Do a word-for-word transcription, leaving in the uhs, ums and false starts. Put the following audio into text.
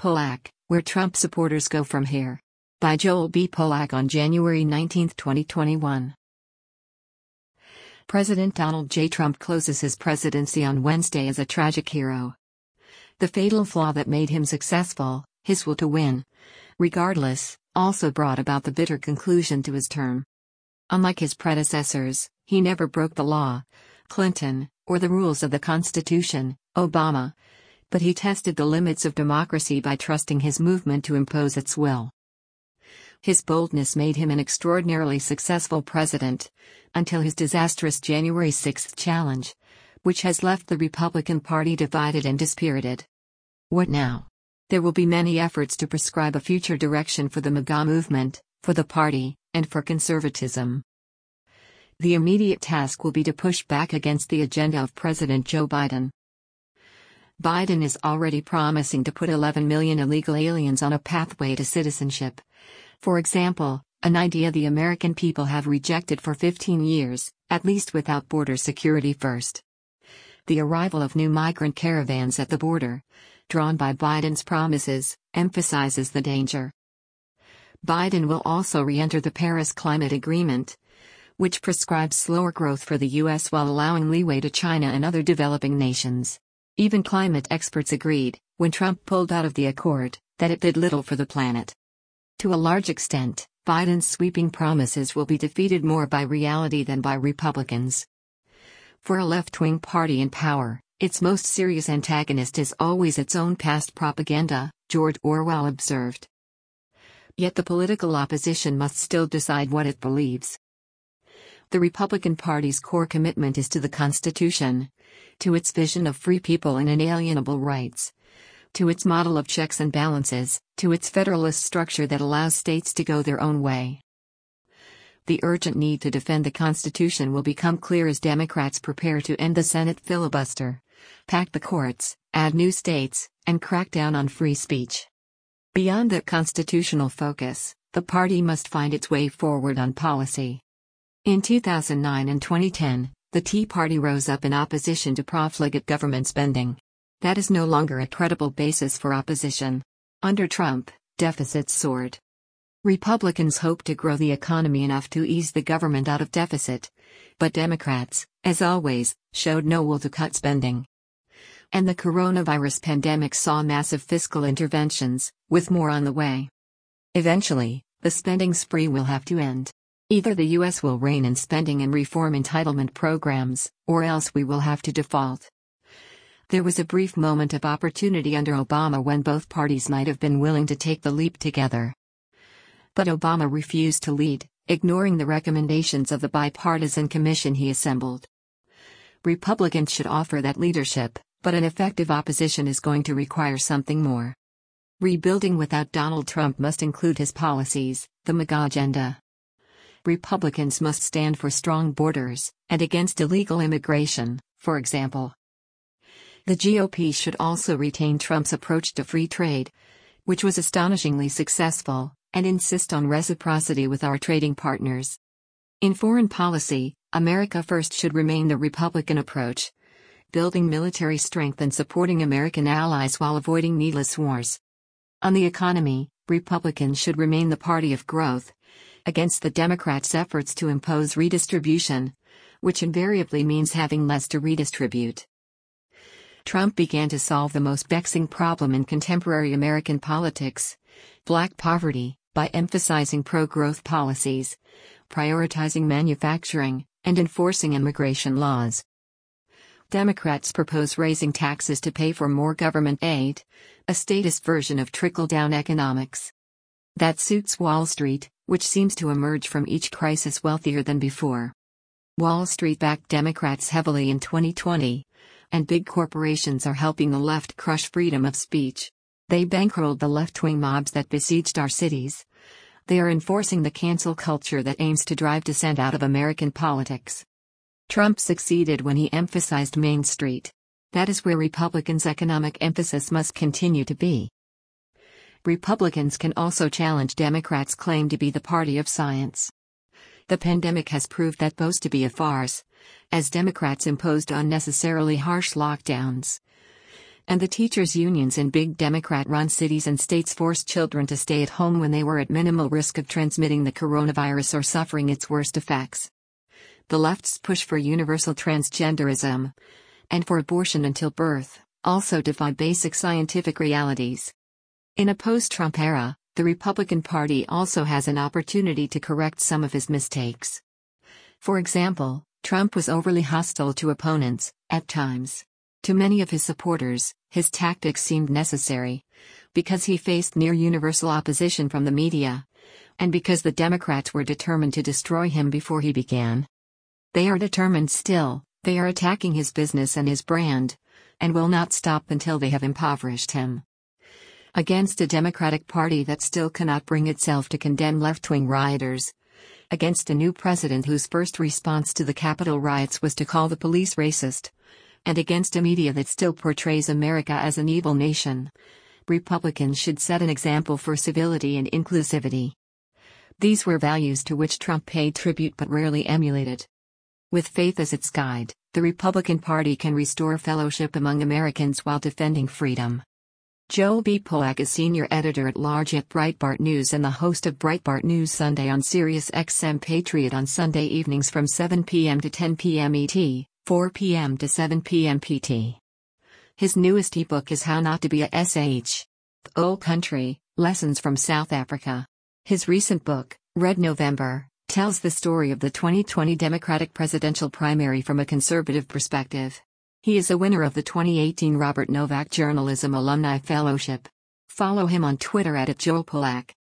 Polak, Where Trump Supporters Go From Here. By Joel B. Polak on January nineteenth, twenty twenty-one. President Donald J. Trump closes his presidency on Wednesday as a tragic hero. The fatal flaw that made him successful, his will to win, regardless, also brought about the bitter conclusion to his term. Unlike his predecessors, he never broke the law, Clinton, or the rules of the Constitution, Obama, but he tested the limits of democracy by trusting his movement to impose its will. His boldness made him an extraordinarily successful president, until his disastrous January sixth challenge, which has left the Republican Party divided and dispirited. What now? There will be many efforts to prescribe a future direction for the MAGA movement, for the party, and for conservatism. The immediate task will be to push back against the agenda of President Joe Biden. Biden is already promising to put eleven million illegal aliens on a pathway to citizenship. For example, an idea the American people have rejected for fifteen years, at least without border security first. The arrival of new migrant caravans at the border, drawn by Biden's promises, emphasizes the danger. Biden will also re-enter the Paris Climate Agreement, which prescribes slower growth for the U S while allowing leeway to China and other developing nations. Even climate experts agreed, when Trump pulled out of the accord, that it did little for the planet. To a large extent, Biden's sweeping promises will be defeated more by reality than by Republicans. For a left-wing party in power, its most serious antagonist is always its own past propaganda, George Orwell observed. Yet the political opposition must still decide what it believes. The Republican Party's core commitment is to the Constitution, to its vision of free people and inalienable rights, to its model of checks and balances, to its federalist structure that allows states to go their own way. The urgent need to defend the Constitution will become clear as Democrats prepare to end the Senate filibuster, pack the courts, add new states, and crack down on free speech. Beyond that constitutional focus, the party must find its way forward on policy. In two thousand nine and twenty ten, the Tea Party rose up in opposition to profligate government spending. That is no longer a credible basis for opposition. Under Trump, deficits soared. Republicans hope to grow the economy enough to ease the government out of deficit, but Democrats, as always, showed no will to cut spending. And the coronavirus pandemic saw massive fiscal interventions, with more on the way. Eventually, the spending spree will have to end. Either the U S will rein in spending and reform entitlement programs, or else we will have to default. There was a brief moment of opportunity under Obama when both parties might have been willing to take the leap together. But Obama refused to lead, ignoring the recommendations of the bipartisan commission he assembled. Republicans should offer that leadership, but an effective opposition is going to require something more. Rebuilding without Donald Trump must include his policies, the MAGA agenda. Republicans must stand for strong borders, and against illegal immigration, for example. The G O P should also retain Trump's approach to free trade, which was astonishingly successful, and insist on reciprocity with our trading partners. In foreign policy, America First should remain the Republican approach, building military strength and supporting American allies while avoiding needless wars. On the economy, Republicans should remain the party of growth, against the Democrats' efforts to impose redistribution, which invariably means having less to redistribute. Trump began to solve the most vexing problem in contemporary American politics, black poverty, by emphasizing pro-growth policies, prioritizing manufacturing, and enforcing immigration laws. Democrats propose raising taxes to pay for more government aid, a statist version of trickle-down economics. That suits Wall Street, which seems to emerge from each crisis wealthier than before. Wall Street backed Democrats heavily in twenty twenty, and big corporations are helping the left crush freedom of speech. They bankrolled the left-wing mobs that besieged our cities. They are enforcing the cancel culture that aims to drive dissent out of American politics. Trump succeeded when he emphasized Main Street. That is where Republicans' economic emphasis must continue to be. Republicans can also challenge Democrats' claim to be the party of science. The pandemic has proved that boast to be a farce, as Democrats imposed unnecessarily harsh lockdowns. And the teachers' unions in big Democrat-run cities and states forced children to stay at home when they were at minimal risk of transmitting the coronavirus or suffering its worst effects. The left's push for universal transgenderism and for abortion until birth also defy basic scientific realities. In a post-Trump era, the Republican Party also has an opportunity to correct some of his mistakes. For example, Trump was overly hostile to opponents, at times. To many of his supporters, his tactics seemed necessary, because he faced near-universal opposition from the media, and because the Democrats were determined to destroy him before he began. They are determined still, they are attacking his business and his brand, and will not stop until they have impoverished him. Against a Democratic Party that still cannot bring itself to condemn left-wing rioters, against a new president whose first response to the Capitol riots was to call the police racist, and against a media that still portrays America as an evil nation, Republicans should set an example for civility and inclusivity. These were values to which Trump paid tribute but rarely emulated. With faith as its guide, the Republican Party can restore fellowship among Americans while defending freedom. Joel B. Pollack is senior editor-at-large at Breitbart News and the host of Breitbart News Sunday on Sirius X M Patriot on Sunday evenings from seven p m to ten p m E T, four p m to seven p m P T. His newest ebook is How Not to Be a S H. The Old Country, Lessons from South Africa. His recent book, Red November, tells the story of the twenty twenty Democratic presidential primary from a conservative perspective. He is a winner of the twenty eighteen Robert Novak Journalism Alumni Fellowship. Follow him on Twitter at Joel Pollack.